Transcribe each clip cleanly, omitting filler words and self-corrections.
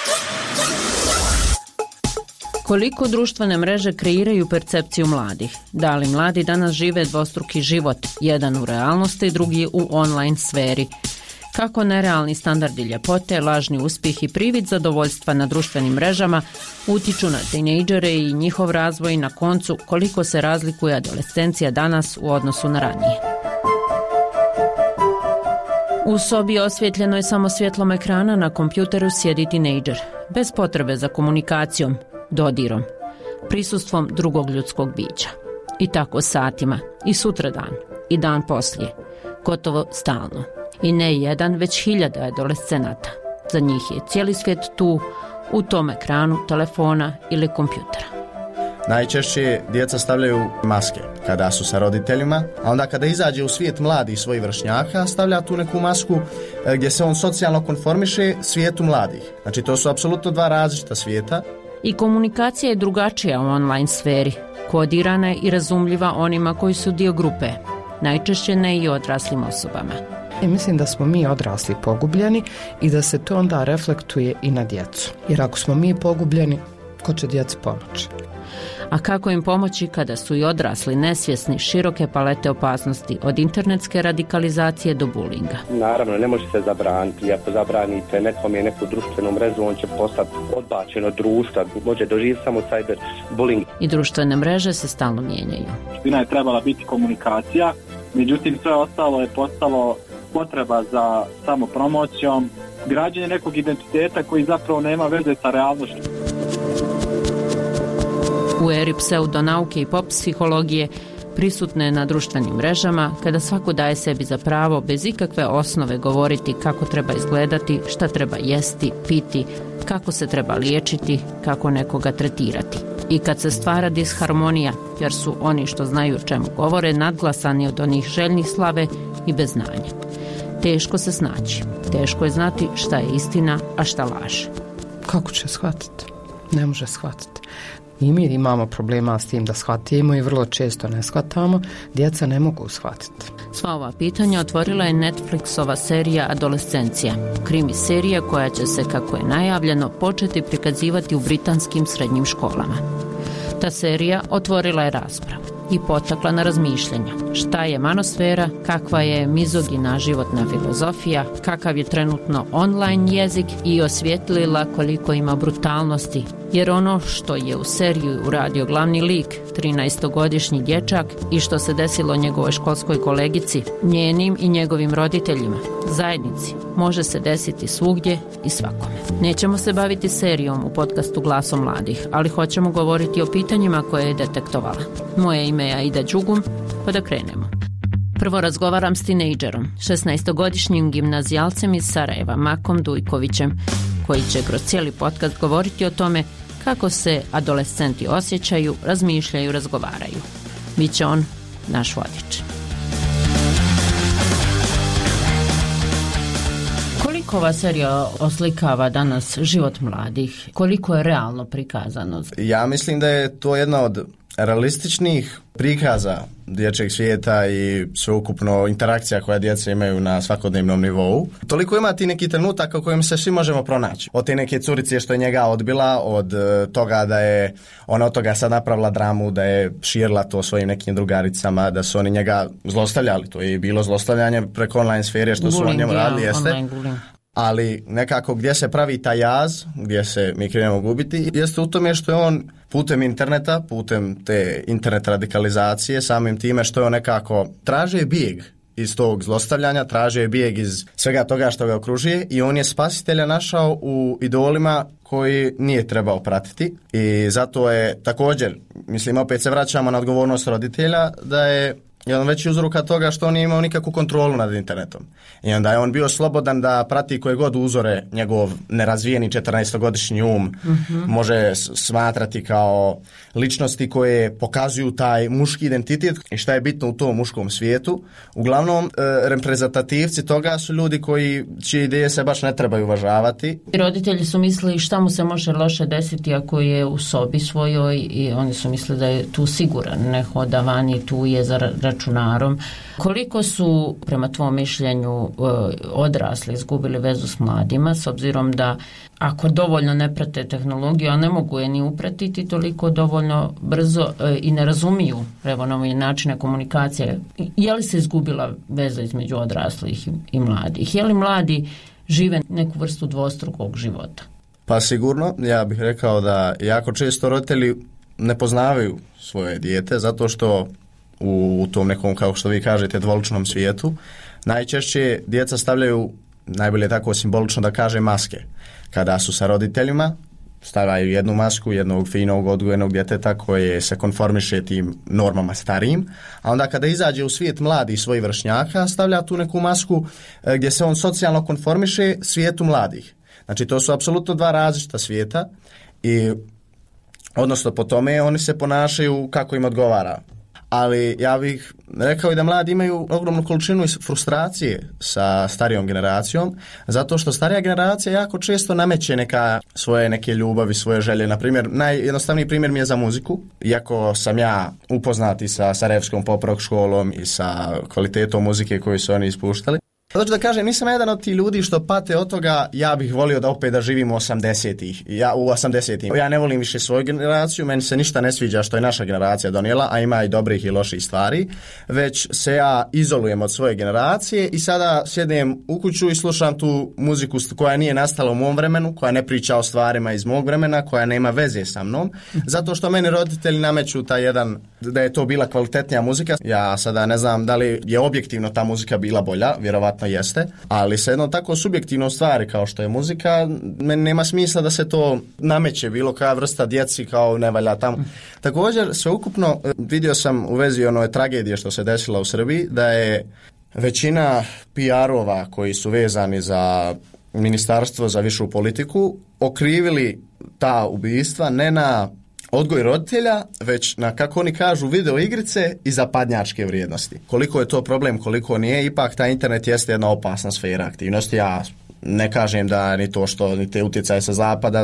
Koliko društvene mreže kreiraju percepciju mladih? Da li mladi danas žive dvostruki život, jedan u realnosti, drugi u online sferi? Kako nerealni standardi ljepote, lažni uspjeh i privid zadovoljstva na društvenim mrežama utiču na tinejdžere i njihov razvoj, na koncu koliko se razlikuje adolescencija danas u odnosu na ranije? U sobi osvjetljenoj samo svjetlom ekrana na kompjuteru sjedi tinejdžer, bez potrebe za komunikacijom, dodirom, prisustvom drugog ljudskog bića. I tako satima, i sutradan, i dan poslije, gotovo stalno. I ne jedan, već hiljada adolescenata. Za njih je cijeli svijet tu, u tom ekranu telefona ili kompjutera. Najčešće djeca stavljaju maske kada su sa roditeljima, a onda kada izađe u svijet mladih svojih vršnjaka, stavlja tu neku masku gdje se on socijalno konformiše svijetu mladih. Znači to su apsolutno dva različita svijeta. I komunikacija je drugačija u online sferi, kodirana je i razumljiva onima koji su dio grupe, najčešće ne i odraslim osobama. I mislim da smo mi odrasli pogubljeni i da se to onda reflektuje i na djecu. Jer ako smo mi pogubljeni, ko će djeci pomoći? A kako im pomoći kada su i odrasli nesvjesni široke palete opasnosti od internetske radikalizacije do bulinga? Naravno, ne može se zabraniti. Ako zabranite nekom je neku društvenu mrežu, on će postati odbačen od društva, može doživjeti samo cyberbullying. I društvene mreže se stalno mijenjaju. Suština je trebala biti komunikacija, međutim sve ostalo je postalo potreba za samopromocijom, građenje nekog identiteta koji zapravo nema veze sa realnošću. U eri pseudonauke i pop psihologije prisutne je na društvenim mrežama, kada svako daje sebi za pravo bez ikakve osnove govoriti kako treba izgledati, šta treba jesti, piti, kako se treba liječiti, kako nekoga tretirati. I kad se stvara disharmonija, jer su oni što znaju o čemu govore nadglasani od onih željnih slave i bez znanja. Teško se snaći, teško je znati šta je istina, a šta laž. Kako će shvatiti? Ne može shvatiti. I mi imamo problema s tim da shvatimo i vrlo često ne shvatamo, djeca ne mogu shvatiti. Sva ova pitanja otvorila je Netflixova serija Adolescencija, krimi serija koja će se, kako je najavljeno, početi prikazivati u britanskim srednjim školama. Ta serija otvorila je raspravu i potakla na razmišljanja. Šta je manosfera, kakva je mizogina životna filozofija, kakav je trenutno online jezik i osvijetlila koliko ima brutalnosti. Jer ono što je u seriju uradio glavni lik, 13-godišnji dječak, i što se desilo njegovoj školskoj kolegici, njenim i njegovim roditeljima, zajednici, može se desiti svugdje i svakome. Nećemo se baviti serijom u podcastu Glasom mladih, ali hoćemo govoriti o pitanjima koje je detektovala. Moje ime je Aida Đugum, pa da krenemo. Prvo razgovaram s tinejdžerom, 16-godišnjim gimnazijalcem iz Sarajeva, Makom Dujkovićem, koji će kroz cijeli podcast govoriti o tome kako se adolescenti osjećaju, razmišljaju, razgovaraju. Biće on naš vodič. Koliko ova serija oslikava danas život mladih? Koliko je realno prikazano? Ja mislim da je to jedna od realističnih prikaza dječjeg svijeta i sveukupno interakcija koja djeca imaju na svakodnevnom nivou. Toliko ima ti neki trenutak u kojem se svi možemo pronaći. Od te neke curice što je njega odbila, od toga da je ona od toga sad napravila dramu, da je širila to svojim nekim drugaricama, da su oni njega zlostavljali. To je bilo zlostavljanje preko online sfere što bullying, su o njemu radili, jeste. Ali nekako gdje se pravi taj jaz, gdje se mi krenemo gubiti, jeste u tome što je on putem interneta, putem te internet radikalizacije, samim time što je on nekako traže bijeg iz tog zlostavljanja, traže bijeg iz svega toga što ga okružuje i on je spasitelja našao u idolima koji nije trebao pratiti i zato je također, mislim opet se vraćamo na odgovornost roditelja, da je jedan veći uzroka toga što on nije imao nikakvu kontrolu nad internetom. I onda je on bio slobodan da prati koje god uzore njegov nerazvijeni 14-godišnji um može smatrati kao ličnosti koje pokazuju taj muški identitet i šta je bitno u tom muškom svijetu. Uglavnom, reprezentativci toga su ljudi čije ideje se baš ne trebaju uvažavati. Roditelji su mislili šta mu se može loše desiti ako je u sobi svojoj i oni su mislili da je tu siguran, ne hoda vani, tu je za račun računarom. Koliko su, prema tvom mišljenju, odrasli izgubili vezu s mladima, s obzirom da ako dovoljno ne prate tehnologiju, a ne mogu je ni upratiti toliko dovoljno brzo i ne razumiju nove načine komunikacije, je li se izgubila veza između odraslih i mladih? Je li mladi žive neku vrstu dvostrukog života? Pa sigurno, ja bih rekao da jako često roditelji ne poznavaju svoje dijete zato što u tom nekom, kao što vi kažete, dvoličnom svijetu najčešće djeca stavljaju, najbolje tako simbolično da kaže, maske. Kada su sa roditeljima, stavljaju jednu masku jednog finog odgojenog djeteta koje se konformiše tim normama starijim, a onda kada izađe u svijet mladih svojih vršnjaka, stavlja tu neku masku gdje se on socijalno konformiše svijetu mladih. Znači to su apsolutno dva različita svijeta i odnosno po tome oni se ponašaju kako im odgovara. Ali ja bih rekao i da mladi imaju ogromnu količinu frustracije sa starijom generacijom, zato što starija generacija jako često nameće svoje neke ljubavi, svoje želje. Na primjer, najjednostavniji primjer mi je za muziku. Iako sam ja upoznati sa Sarajevskom pop rock školom i sa kvalitetom muzike koju su oni ispuštali, znači da kažem, nisam jedan od tih ljudi što pate od toga, ja bih volio da opet da živim u 80-ih. Ja ne volim više svoju generaciju, meni se ništa ne sviđa što je naša generacija donijela, a ima i dobrih i loših stvari, već se ja izolujem od svoje generacije i sada sjednem u kuću i slušam tu muziku koja nije nastala u mom vremenu, koja ne priča o stvarima iz mog vremena, koja nema veze sa mnom, zato što meni roditelji nameću taj jedan, da je to bila kvalitetnija muzika. Ja sada ne znam da li je objektivno ta muzika bila bolja, vjerovatno jeste, ali sa jednom tako subjektivnom stvari kao što je muzika, meni nema smisla da se to nameće bilo koja vrsta djeci kao ne valja tamo. Također, sveukupno vidio sam u vezi one tragedije što se desila u Srbiji, da je većina PR-ova koji su vezani za Ministarstvo za višu politiku okrivili ta ubistva ne na odgoj roditelja, već na, kako oni kažu, video igrice i zapadnjačke vrijednosti. Koliko je to problem, koliko nije, ipak taj internet jeste jedna opasna sfera aktivnosti. Ja ne kažem da ni to što, ni te utjecaje sa zapada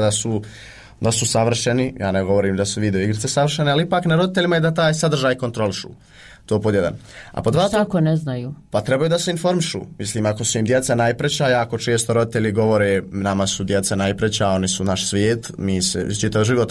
da su savršeni, ja ne govorim da su video igrice savršene, ali ipak na roditeljima je da taj sadržaj kontrolišu. To pod jedan. A pod dva, tako ne znaju. Pa trebaju da se informišu. Mislim, ako su im djeca najpreća, jako često roditelji govore, nama su djeca najpreća, oni su naš svijet, mi se čitav život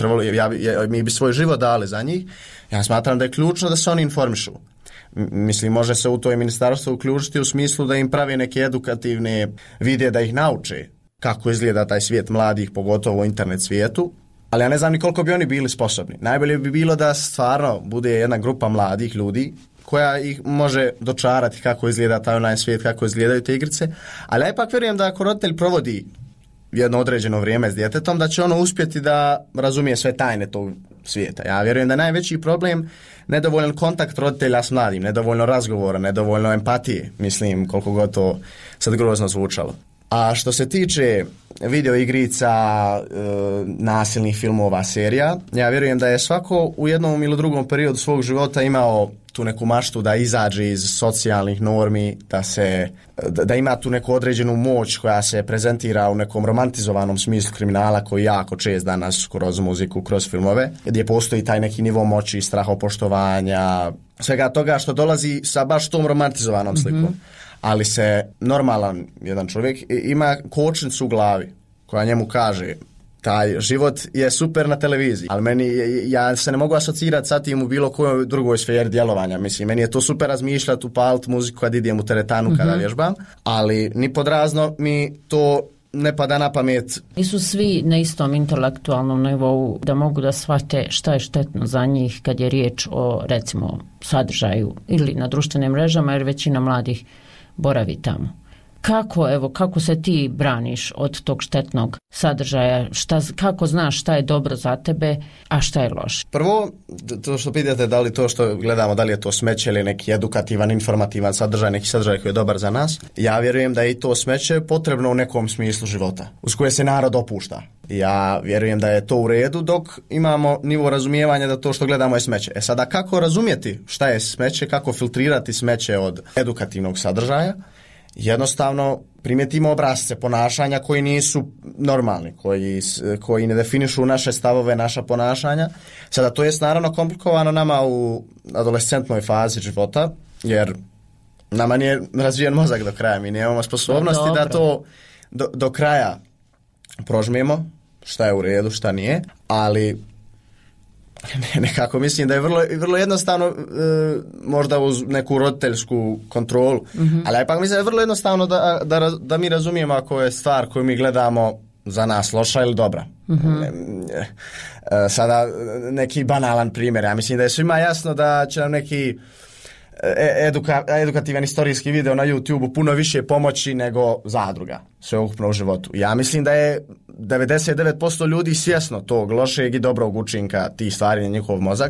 mi bi svoj život dali za njih. Ja smatram da je ključno da se oni informišu. Mislim, može se u to i ministarstvo uključiti u smislu da im pravi neke edukativne videe, da ih nauče kako izgleda taj svijet mladih, pogotovo u internet svijetu. Ali ja ne znam ni koliko bi oni bili sposobni. Najbolje bi bilo da stvarno bude jedna grupa mladih ljudi koja ih može dočarati kako izgleda taj online svijet, kako izgledaju te igrice. Ali ja ipak vjerujem da ako roditelj provodi jedno određeno vrijeme s djetetom, da će ono uspjeti da razumije sve tajne tog svijeta. Ja vjerujem da najveći problem nedovoljan kontakt roditelja s mladim, nedovoljno razgovora, nedovoljno empatije. Mislim, koliko god to sad grozno zvučalo. A što se tiče video igrica, nasilnih filmova, serija, ja vjerujem da je svako u jednom ili drugom periodu svog života imao tu neku maštu da izađe iz socijalnih normi, da ima tu neku određenu moć koja se prezentira u nekom romantizovanom smislu kriminala koji jako čest danas kroz muziku, kroz filmove, gdje postoji taj neki nivo moći, strahopoštovanja, svega toga što dolazi sa baš tom romantizovanom slikom. Mm-hmm. Ali se normalan jedan čovjek ima kočnicu u glavi koja njemu kaže taj život je super na televiziji, ali ja se ne mogu asocirati sa tim u bilo kojoj drugoj sferi djelovanja. Mislim, meni je to super razmišljati, upaliti muziku kad idem u teretanu, kada vježbam, ali ni pod razno mi to ne pada na pamet. Nisu svi na istom intelektualnom nivou da mogu da shvate šta je štetno za njih kad je riječ o, recimo, sadržaju ili na društvenim mrežama, jer većina mladih boravi tamo. Kako se ti braniš od tog štetnog sadržaja? Kako znaš šta je dobro za tebe, a šta je loše? Prvo, to što pitate, da li to što gledamo, da li je to smeće ili neki edukativan, informativan sadržaj, neki sadržaj koji je dobar za nas, ja vjerujem da je i to smeće potrebno u nekom smislu života, uz koje se narod opušta. Ja vjerujem da je to u redu dok imamo nivo razumijevanja da to što gledamo je smeće. Sada kako razumjeti šta je smeće, kako filtrirati smeće od edukativnog sadržaja? Jednostavno primijetimo obrasce ponašanja koji nisu normalni, koji ne definišu naše stavove, naša ponašanja. Sada to je naravno komplikovano nama u adolescentnoj fazi života, jer nama nije razvijen mozak do kraja, mi nemamo sposobnosti da to do kraja prožmijemo, šta je u redu, šta nije, ali nekako mislim da je vrlo jednostavno, možda uz neku roditeljsku kontrolu, ali ipak mislim da je vrlo jednostavno da mi razumijemo ako je stvar koju mi gledamo za nas loša ili dobra. Sada neki banalan primjer, ja mislim da je svima jasno da će nam neki edukativan istorijski video na YouTube-u puno više pomoći nego zadruga sveukupno u životu. Ja mislim da je 99% ljudi svjesno tog lošeg i dobrog učinka tih stvari na njihov mozak,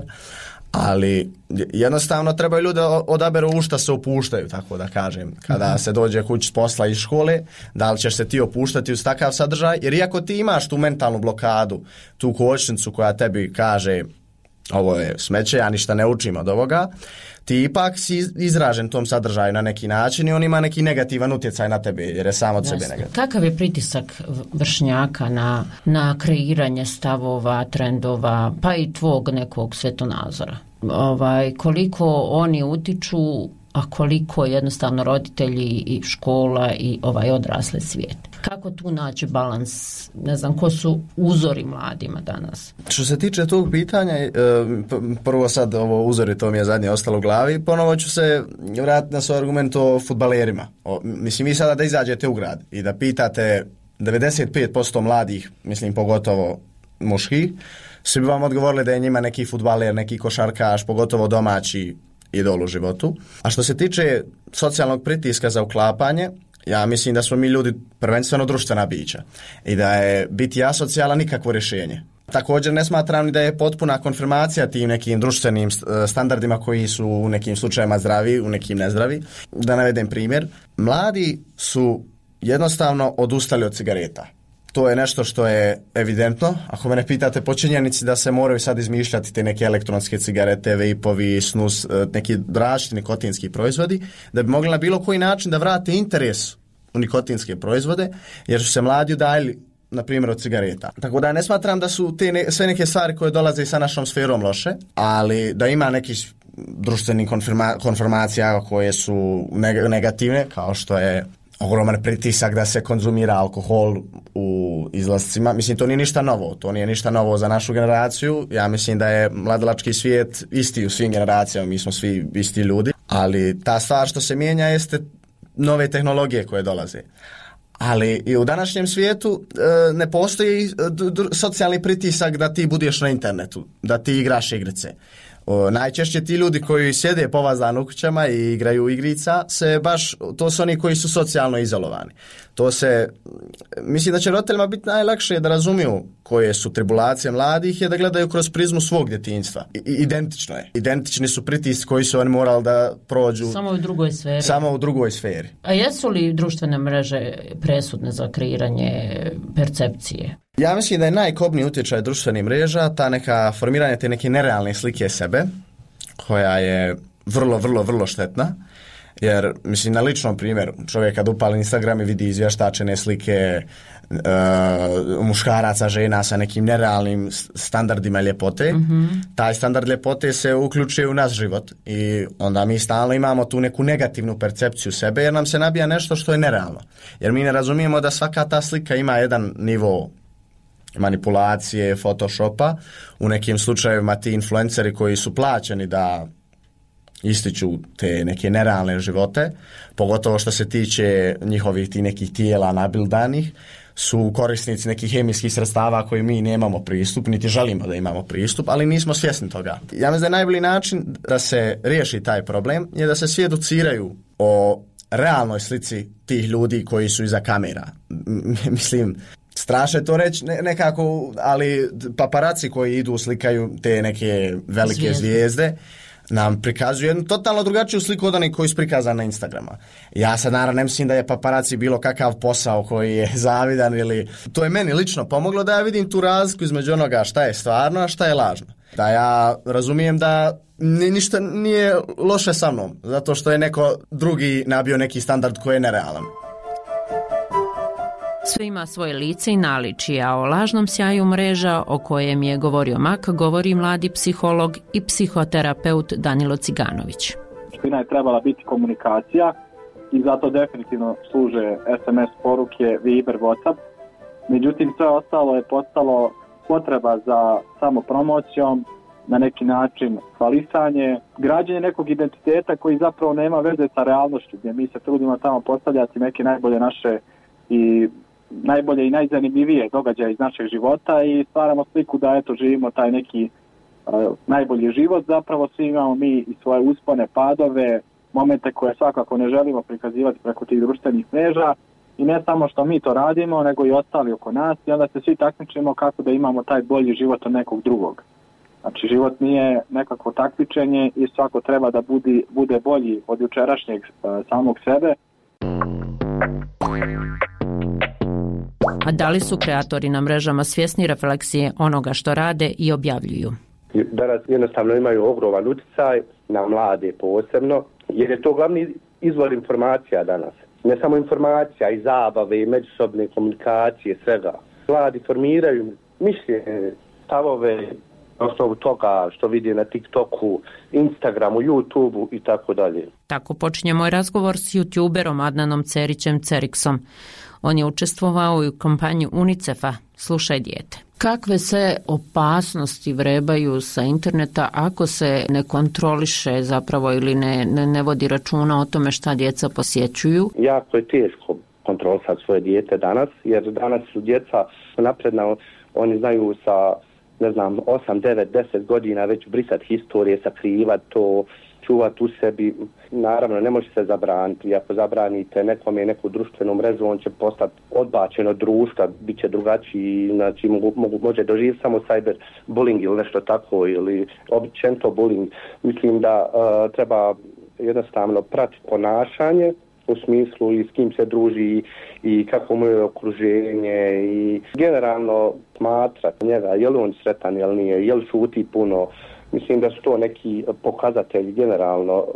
ali jednostavno trebaju ljudi odaberu u šta se opuštaju, tako da kažem. Kada se dođe kući s posla iz škole, da li ćeš se ti opuštati uz takav sadržaj, jer iako ti imaš tu mentalnu blokadu, tu kočnicu koja tebi kaže ovo je smeće, ja ništa ne učim od ovoga, ti ipak si izražen tom sadržaju na neki način i on ima neki negativan utjecaj na tebe jer je sam od sebe negativan. Kakav je pritisak vršnjaka na kreiranje stavova, trendova, pa i tvog nekog svetonazora? Koliko oni utiču, a koliko jednostavno roditelji i škola i odrasli svijet? Kako tu naći balans? Ne znam, ko su uzori mladima danas? Što se tiče tog pitanja, prvo sad ovo uzori, to mi je zadnje ostalo u glavi, ponovo ću se vratiti na svoj argument o fudbalerima. Mislim, vi sada da izađete u grad i da pitate 95% mladih, mislim pogotovo muških, svi bi vam odgovorili da je njima neki fudbaler, neki košarkaš, pogotovo domaći idol u životu. A što se tiče socijalnog pritiska za uklapanje, ja mislim da smo mi ljudi prvenstveno društvena bića i da je biti asocijalan nikakvo rješenje. Također ne smatram ni da je potpuna konfirmacija tim nekim društvenim standardima koji su u nekim slučajevima zdravi, u nekim nezdravi. Da navedem primjer, mladi su jednostavno odustali od cigareta. To je nešto što je evidentno. Ako me ne pitate po činjenici da se moraju sad izmišljati te neke elektronske cigarete, vejpovi, snus, neki različiti nikotinski proizvodi, da bi mogli na bilo koji način da vrate interes u nikotinske proizvode, jer su se mladi udaljili, na primjer, od cigareta. Tako da ne smatram da su te sve neke stvari koje dolaze sa našom sferom loše, ali da ima nekih društvenih konformacija koje su negativne, kao što je ogroman pritisak da se konzumira alkohol u izlascima. Mislim, to nije ništa novo. To nije ništa novo za našu generaciju. Ja mislim da je mladalački svijet isti u svim generacijama. Mi smo svi isti ljudi. Ali ta stvar što se mijenja jeste nove tehnologije koje dolaze. Ali i u današnjem svijetu ne postoji socijalni pritisak da ti budeš na internetu, da ti igraš igrice. Najčešće ti ljudi koji sjede povazani u kućama i igraju igrica, to su oni koji su socijalno izolovani. Mislim da će roditeljima biti najlakše da razumiju koje su tribulacije mladih i da gledaju kroz prizmu svog djetinjstva. Identično je. Identični su pritisci koji su oni morali da prođu samo u drugoj sferi. A jesu li društvene mreže presudne za kreiranje percepcije? Ja mislim da je najkobniji utjecaj društvenih mreža ta neka formiranje te neke nerealne slike sebe, koja je vrlo, vrlo, vrlo štetna. Jer, mislim, na ličnom primjeru, čovjek kad upali Instagram i vidi izvještačene slike muškaraca, žena sa nekim nerealnim standardima ljepote, taj standard ljepote se uključuje u naš život i onda mi stalno imamo tu neku negativnu percepciju sebe jer nam se nabija nešto što je nerealno. Jer mi ne razumijemo da svaka ta slika ima jedan nivo manipulacije, photoshopa. U nekim slučajevima ti influenceri koji su plaćeni da ističu te neke nerealne živote, pogotovo što se tiče njihovih ti nekih tijela nabildanih, su korisnici nekih hemijskih sredstava koji mi nemamo pristup, niti želimo da imamo pristup, ali nismo svjesni toga. Ja mislim da je najbolji način da se riješi taj problem je da se svi educiraju o realnoj slici tih ljudi koji su iza kamera. Mislim, strašno je to reći nekako, ali paparaci koji idu slikaju te neke velike zvijezde nam prikazuju jednu totalno drugačiju sliku od onih koji su prikazani na Instagrama. Ja sad naravno ne mislim da je paparaci bilo kakav posao koji je zavidan ili... To je meni lično pomoglo da ja vidim tu razliku između onoga šta je stvarno, a šta je lažno. Da ja razumijem da ništa nije loše sa mnom, zato što je neko drugi nabio neki standard koji je nerealan. Sve ima svoje lice i naličje, a o lažnom sjaju mreža o kojem je govorio Mak govori mladi psiholog i psihoterapeut Danilo Ciganović. jedina je trebala biti komunikacija i zato definitivno služe SMS poruke, Viber, WhatsApp. Međutim, sve ostalo je postalo potreba za samopromocijom, na neki način hvalisanje, građenje nekog identiteta koji zapravo nema veze sa realnošću, gdje mi se trudimo tamo postavljati neke najbolje naše i najbolje i najzanimljivije događaje iz našeg života i stvaramo sliku da eto živimo taj neki najbolji život. Zapravo svi imamo mi i svoje uspone, padove, momente koje svakako ne želimo prikazivati preko tih društvenih mreža i ne samo što mi to radimo, nego i ostali oko nas i onda se svi takmičimo kako da imamo taj bolji život od nekog drugog. Znači život nije nekakvo takmičenje i svako treba da bude bolji od jučerašnjeg samog sebe. A da li su kreatori na mrežama svjesni refleksije onoga što rade i objavljuju? Danas jednostavno imaju ogroman utjecaj na mlade posebno, jer je to glavni izvor informacija danas. Ne samo informacija, i zabave, i međusobne komunikacije, svega. Mladi formiraju mišljenje, stavove, na osnovu toga što vidi na TikToku, Instagramu, YouTubeu i tako dalje. Tako počinje moj razgovor s youtuberom Adnanom Cerićem Ceriksom. On je učestvovao u kampanji UNICEF-a Slušaj dijete. Kakve se opasnosti vrebaju sa interneta ako se ne kontroliše zapravo ili ne vodi računa o tome šta djeca posjećuju? Jako je teško kontrolisati svoje dijete danas, jer danas su djeca napredna, oni znaju sa 8, 9, 10 godina već brisati historije, sakrivati to, čuvati u sebi. Naravno, ne može se zabraniti. I ako zabranite nekome neku društvenu mrežu, on će postati odbačen od društva, bit će drugačiji, znači može doživjeti samo cyberbullying ili nešto tako, ili općenito bullying. Mislim da treba jednostavno pratiti ponašanje, u smislu i s kim se druži i kako mu je okruženje i generalno smatrati njega, je li on sretan, je li nije, je li šuti puno. Mislim da su to neki pokazatelji generalno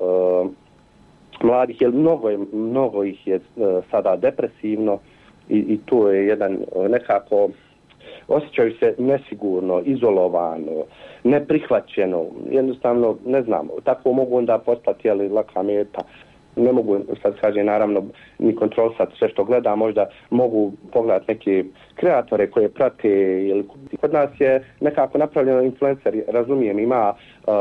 mladih, jer mnogo ih je sada depresivno i to je jedan nekako osjećaju se nesigurno, izolovano, neprihvaćeno, jednostavno ne znam, tako mogu onda postati laka meta. Ne mogu, sad kažem, naravno, ni kontrolisati sve što gleda, možda mogu pogledati neke kreatore koje prate. Kod nas je nekako napravljeno influencer, razumijem, ima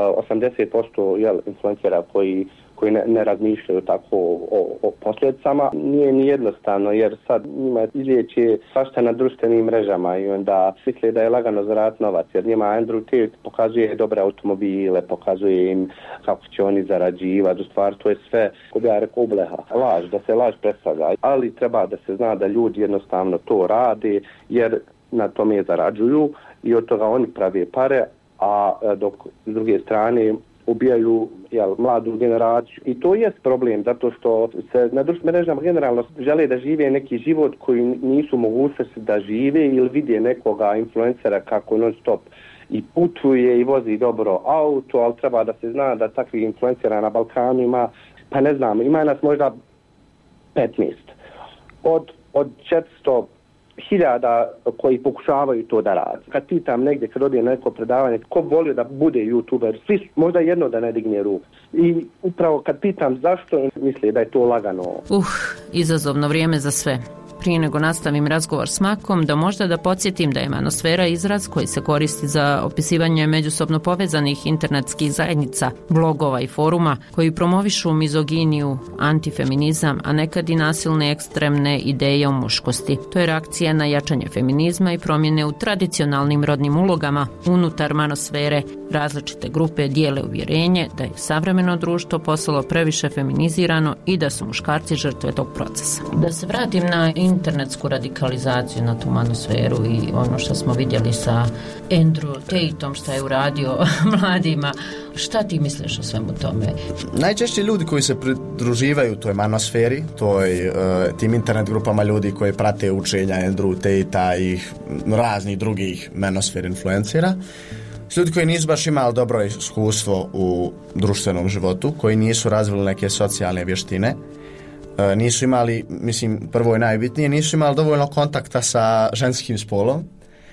80% influencera koji ne razmišljaju tako o posljedicama. Nije ni jednostavno, jer sad njima izlijeće svašta na društvenim mrežama i onda misle da je lagano zaraditi novac, jer njima Andrew Tate pokazuje dobre automobile, pokazuje im kako će oni zarađivati, u stvari to je sve, ko bi ja rekao, ubleha, laž, da se laž predstavlja, ali treba da se zna da ljudi jednostavno to rade, jer na tome zarađuju i od toga oni prave pare, a dok s druge strane ubijaju mladu generaciju. I to je problem, zato što se na društvenim mrežama generalno žele da žive neki život koji nisu mogućnosti da žive ili vide nekoga influencera kako non stop i putuje i vozi dobro auto, ali treba da se zna da takvih influencera na Balkanu ima, pa ne znam, ima nas možda 15. Od 400.000 koji pokušavaju to da radi. Kad pitam negdje, kad odije na neko predavanje, ko volio da bude youtuber, svi možda jedno da ne digne ruku. I upravo kad pitam zašto, misle da je to lagano. Izazovno vrijeme za sve. Prije nego nastavim razgovor s Makom, da podsjetim da je manosfera izraz koji se koristi za opisivanje međusobno povezanih internetskih zajednica, blogova i foruma koji promovišu mizoginiju, antifeminizam, a nekad i nasilne ekstremne ideje o muškosti. To je reakcija na jačanje feminizma i promjene u tradicionalnim rodnim ulogama unutar manosfere. Različite grupe dijele uvjerenje da je savremeno društvo postalo previše feminizirano i da su muškarci žrtve tog procesa. Da se vratim na internetsku radikalizaciju, na tu manosferu i ono što smo vidjeli sa Andrew Tateom što je uradio mladima. Šta ti misliš o svemu tome? Najčešće ljudi koji se pridruživaju toj manosferi, tim internet grupama ljudi koji prate učenja Andrew Tatea i raznih drugih manosfer influencera, ljudi koji nisu baš imali dobro iskustvo u društvenom životu, koji nisu razvili neke socijalne vještine, nisu imali, prvo je najbitnije, nisu imali dovoljno kontakta sa ženskim spolom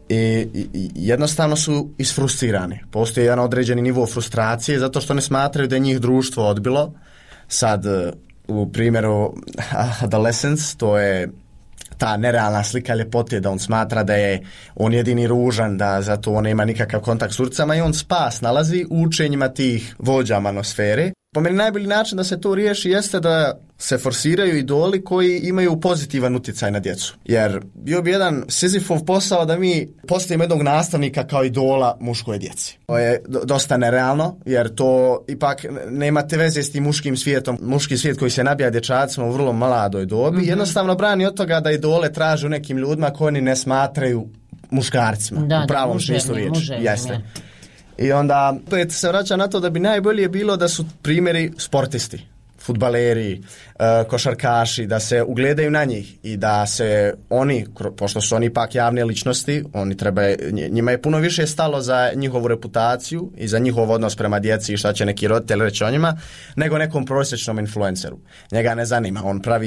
i jednostavno su isfrustrirani. Postoji jedan određeni nivo frustracije zato što ne smatraju da je njih društvo odbilo. Sad u primjeru adolescence, to je ta nerealna slika ljepote, da on smatra da je on jedini ružan, da zato on nema nikakav kontakt s urcama i on spas nalazi u učenjima tih vođa manosfere. Po meni najbolji način da se to riješi jeste da se forsiraju idoli koji imaju pozitivan utjecaj na djecu. Jer bio bi jedan Sizifov posao da mi postavimo jednog nastavnika kao idola muškoj djeci. To je dosta nerealno, jer to ipak nemate veze s tim muškim svijetom. Muški svijet koji se nabija dječacima u vrlo mladoj dobi, jednostavno brani od toga da idole traže u nekim ljudima koji oni ne smatraju muškarcima. U pravom smislu riječi. Jeste. I onda opet se vraća na to da bi najbolje bilo da su primjeri sportisti, fudbaleri, košarkaši, da se ugledaju na njih i da se oni, pošto su oni ipak javne ličnosti, njima je puno više stalo za njihovu reputaciju i za njihov odnos prema djeci i šta će neki roditelj reći o njima, nego nekom prosječnom influenceru. Njega ne zanima,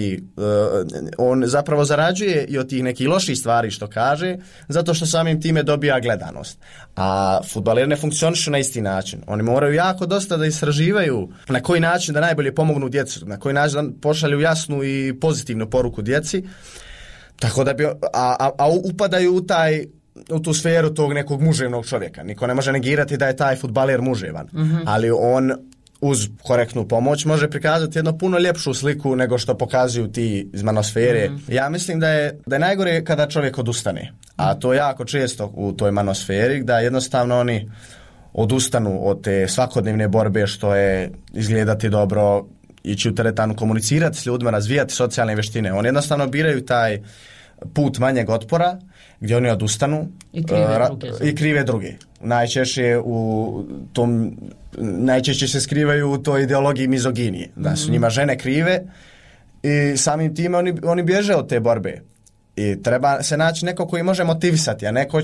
on zapravo zarađuje i od tih nekih loših stvari što kaže, zato što samim time dobija gledanost. A fudbaleri ne funkcionišu na isti način. Oni moraju jako dosta da istraživaju na koji način da najbolje pomognu djecu, na koji način da pošalju jasnu i pozitivnu poruku djeci, tako da upadaju u tu sferu tog nekog muževnog čovjeka. Niko ne može negirati da je taj fudbaler muževan, ali on uz korektnu pomoć može prikazati jednu puno ljepšu sliku nego što pokazuju ti iz manosfere. Ja mislim da je najgore kada čovjek odustane, a to jako često u toj manosferi, da jednostavno oni odustanu od te svakodnevne borbe što je izgledati dobro, ići u teretanu, komunicirati s ljudima, razvijati socijalne vještine. Oni jednostavno biraju taj put manjeg otpora gdje oni odustanu i krive druge. Najčešće se skrivaju u toj ideologiji mizoginije, da su njima žene krive i samim time oni bježe od te borbe. I treba se naći neko koji može motivisati, a neko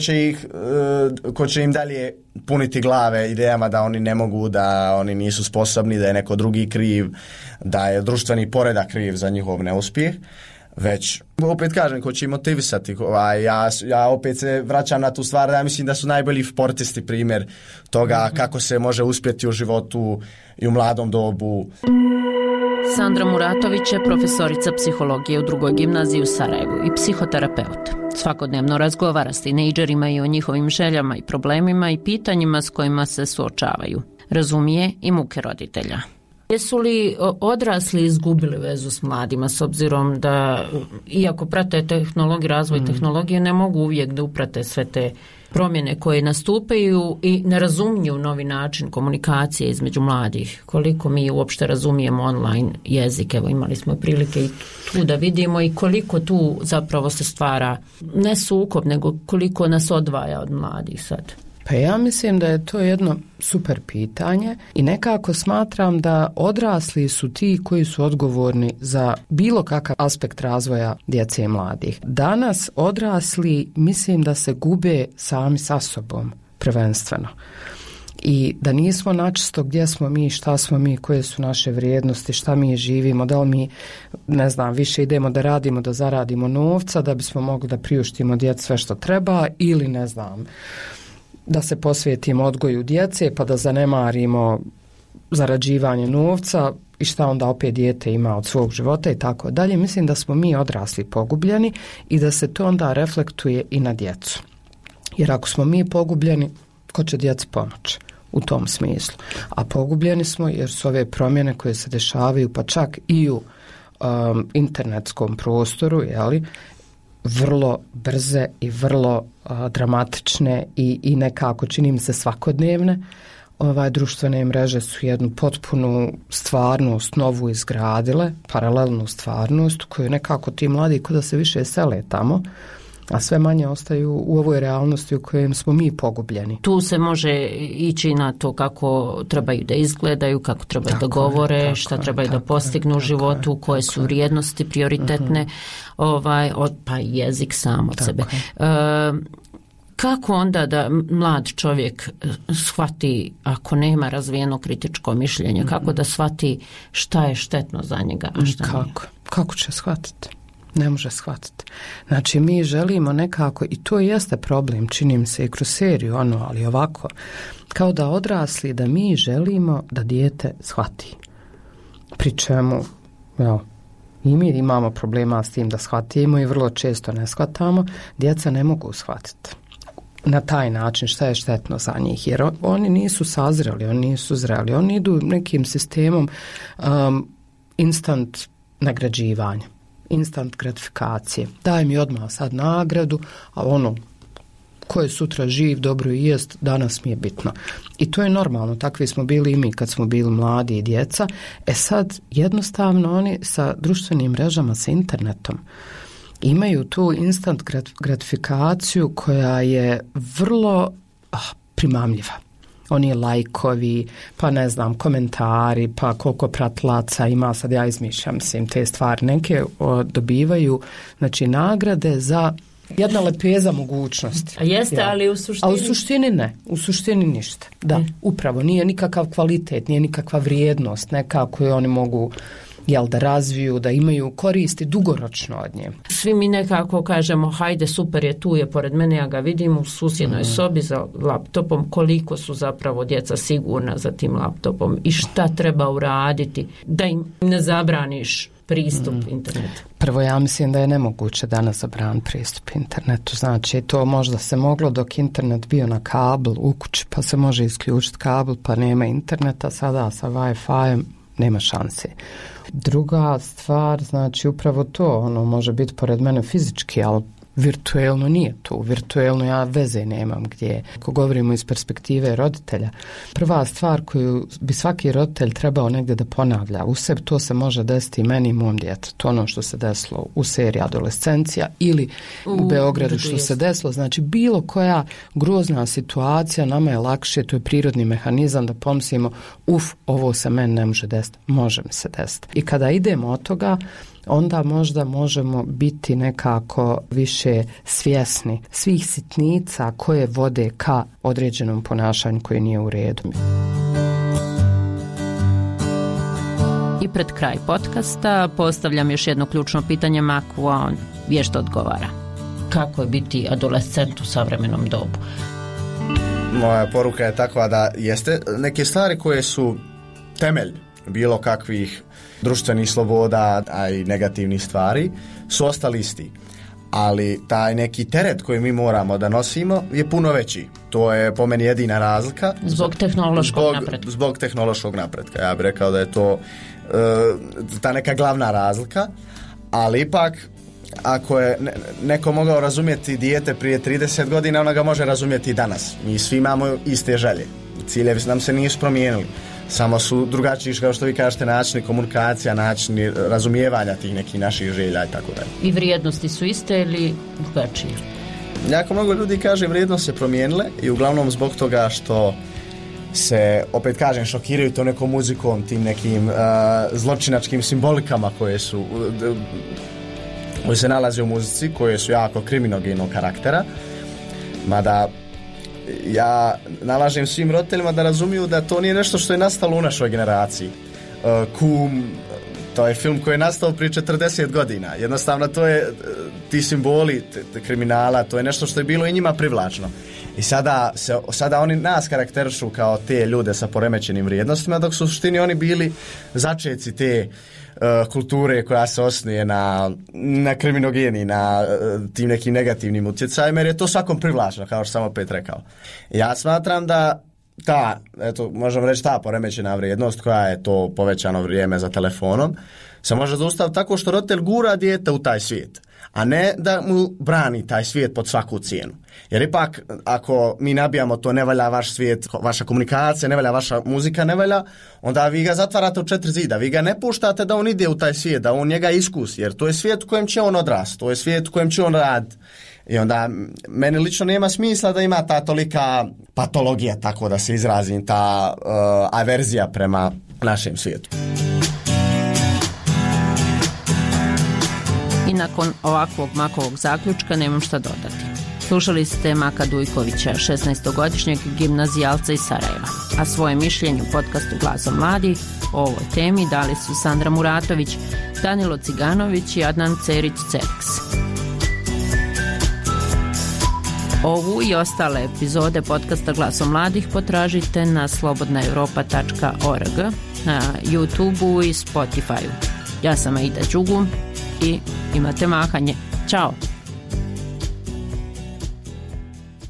ko će im dalje puniti glave idejama da oni ne mogu, da oni nisu sposobni, da je neko drugi kriv, da je društveni poredak kriv za njihov neuspjeh. Već, opet kažem, ko će im motivisati. Ja opet se vraćam na tu stvar, da ja mislim da su najbolji sportisti primjer toga kako se može uspjeti u životu i u mladom dobu. Sandra Muratović je profesorica psihologije u 2. gimnaziji u Sarajevu i psihoterapeut. Svakodnevno razgovara s tinejdžerima i o njihovim željama i problemima i pitanjima s kojima se suočavaju. Razumije i muke roditelja. Jesu li odrasli izgubili vezu s mladima, s obzirom da, iako prate razvoj tehnologije, ne mogu uvijek da uprate sve te promjene koje nastupaju i ne razumiju novi način komunikacije između mladih? Koliko mi uopšte razumijemo online jezik? Evo, imali smo prilike i tu da vidimo i koliko tu zapravo se stvara ne sukob, nego koliko nas odvaja od mladih sad. Pa ja mislim da je to jedno super pitanje i nekako smatram da odrasli su ti koji su odgovorni za bilo kakav aspekt razvoja djece i mladih. Danas odrasli mislim da se gube sami sa sobom prvenstveno. I da nismo načisto gdje smo mi, šta smo mi, koje su naše vrijednosti, šta mi živimo, da li mi, ne znam, više idemo da radimo, da zaradimo novca, da bismo mogli da priuštimo djeci sve što treba ili ne znam, da se posvetimo odgoju djece pa da zanemarimo zarađivanje novca i šta onda opet dijete ima od svog života i tako dalje. Mislim da smo mi odrasli pogubljeni i da se to onda reflektuje i na djecu. Jer ako smo mi pogubljeni, ko će djeci pomoći u tom smislu? A pogubljeni smo jer su ove promjene koje se dešavaju pa čak i u internetskom prostoru, vrlo brze i vrlo dramatične i nekako čini mi se svakodnevne. Društvene mreže su jednu potpunu stvarnost novu izgradile, paralelnu stvarnost koju nekako ti mladi kod da se više sele tamo, a sve manje ostaju u ovoj realnosti u kojem smo mi pogubljeni. Tu se može ići na to kako trebaju da izgledaju, kako trebaju da govore, šta trebaju da postignu u životu, koje su vrijednosti prioritetne, pa jezik sam od sebe. Kako onda da mlad čovjek shvati, ako nema razvijeno kritičko mišljenje, kako da shvati šta je štetno za njega, a šta nije? Kako će shvatiti? ne može shvatiti. Znači mi želimo nekako, i to jeste problem, čini mi se i kroz seriju, ali ovako, kao da odrasli, da mi želimo da dijete shvati. Pri čemu, i mi imamo problema s tim da shvatimo i vrlo često ne shvatamo, djeca ne mogu shvatiti na taj način šta je štetno za njih, jer oni nisu sazreli, oni nisu zreli, oni idu nekim sistemom instant nagrađivanja, instant gratifikacije. Daj mi odmah sad nagradu, a ko je sutra živ, dobro i jest, danas mi je bitno. I to je normalno, takvi smo bili i mi kad smo bili mladi i djeca. Sad jednostavno oni sa društvenim mrežama, sa internetom, imaju tu instant gratifikaciju koja je vrlo primamljiva. Oni lajkovi, pa ne znam, komentari, pa koliko pratilaca ima, sad ja izmišljam te stvari. Neke dobivaju, znači, nagrade za jedna lepeza mogućnosti. A jeste, ali u suštini... A u suštini ne, u suštini ništa. Da, upravo, nije nikakav kvalitet, nije nikakva vrijednost, nekako je oni mogu da razviju, da imaju koristi dugoročno od nje. Svi mi nekako kažemo, hajde, super je, tu je pored mene, ja ga vidim u susjednoj sobi za laptopom, koliko su zapravo djeca sigurna za tim laptopom i šta treba uraditi da im ne zabraniš pristup internetu. Prvo, ja mislim da je nemoguće danas zabraniti pristup internetu. Znači, to možda se moglo dok internet bio na kabel u kući, pa se može isključiti kabel, pa nema interneta. Sada sa Wi-Fi nema šanse. Druga stvar, znači upravo to, može biti pored mene fizički, ali virtuelno nije tu. Virtuelno ja veze nemam gdje. Ako govorimo iz perspektive roditelja, prva stvar koju bi svaki roditelj trebao negdje da ponavlja u sebi, to se može desiti i meni i mom djetetu. Ono što se desilo u seriji Adolescencija ili u Beogradu što se desilo. Znači bilo koja grozna situacija, nama je lakše, to je prirodni mehanizam da pomislimo, ovo se meni ne može desiti, može mi se desiti. I kada idemo od toga, onda možda možemo biti nekako više svjesni svih sitnica koje vode ka određenom ponašanju koje nije u redu. I pred kraj podcasta postavljam još jedno ključno pitanje Maku, a on vješto odgovara. Kako je biti adolescent u savremenom dobu? Moja poruka je takva da jeste neke stvari koje su temelj bilo kakvih društvenih sloboda, a i negativnih stvari, su ostali isti. Ali taj neki teret koji mi moramo da nosimo je puno veći. To je po meni jedina razlika. Zbog tehnološkog napretka. Zbog tehnološkog napretka. Ja bih rekao da je to ta neka glavna razlika. Ali ipak, ako je neko mogao razumjeti dijete prije 30 godina, ona ga može razumjeti i danas. Mi svi imamo iste želje. Ciljevi nam se nisu promijenili. Samo su drugačiji, kao što vi kažete, načini komunikacija, načini razumijevanja tih nekih naših želja i tako dalje. I vrijednosti su iste ili drugačije? Jako mnogo ljudi kaže vrijednosti se promijenile i uglavnom zbog toga što se, opet kažem, šokiraju to nekom muzikom, tim nekim zločinačkim simbolikama koje se nalaze u muzici, koje su jako kriminogenog karaktera. Mada ja nalažem svim roditeljima da razumiju da to nije nešto što je nastalo u našoj generaciji. Kum, to je film koji je nastao prije 40 godina. Jednostavno to je, ti simboli kriminala, to je nešto što je bilo i njima privlačno. I sada oni nas karakterišu kao te ljude sa poremećenim vrijednostima, dok su u suštini oni bili začeci te kulture koja se osnuje na kriminogeni, na tim nekim negativnim utjecajima, jer je to svakom privlačno, kao što sam opet rekao. Ja smatram da možemo reći ta poremećena vrijednost, koja je to povećano vrijeme za telefonom, se može zaustaviti tako što roditelj gura dijete u taj svijet, a ne da mu brani taj svijet pod svaku cijenu. Jer ipak, ako mi nabijamo to ne valja vaš svijet, vaša komunikacija, ne valja vaša muzika, ne valja, onda vi ga zatvarate u 4 zida, vi ga ne puštate da on ide u taj svijet, da on njega iskusi, jer to je svijet u kojem će on odrasti, to je svijet u kojem će on raditi. I onda meni lično nema smisla da ima ta tolika patologija, tako da se izrazim, ta averzija prema našem svijetu. I nakon ovakvog Makovog zaključka nemam šta dodati. Slušali ste Maka Dujkovića, 16-godišnjeg gimnazijalca iz Sarajeva, a svoje mišljenje u podcastu Glasom mladih o ovoj temi dali su Sandra Muratović, Danilo Ciganović i Adnan Cerić-Cerks. Ovu i ostale epizode podcasta Glasom mladih potražite na slobodnaevropa.org, na YouTubeu i Spotifyu. Ja sam Aida Đugum i imate mahanje. Ćao!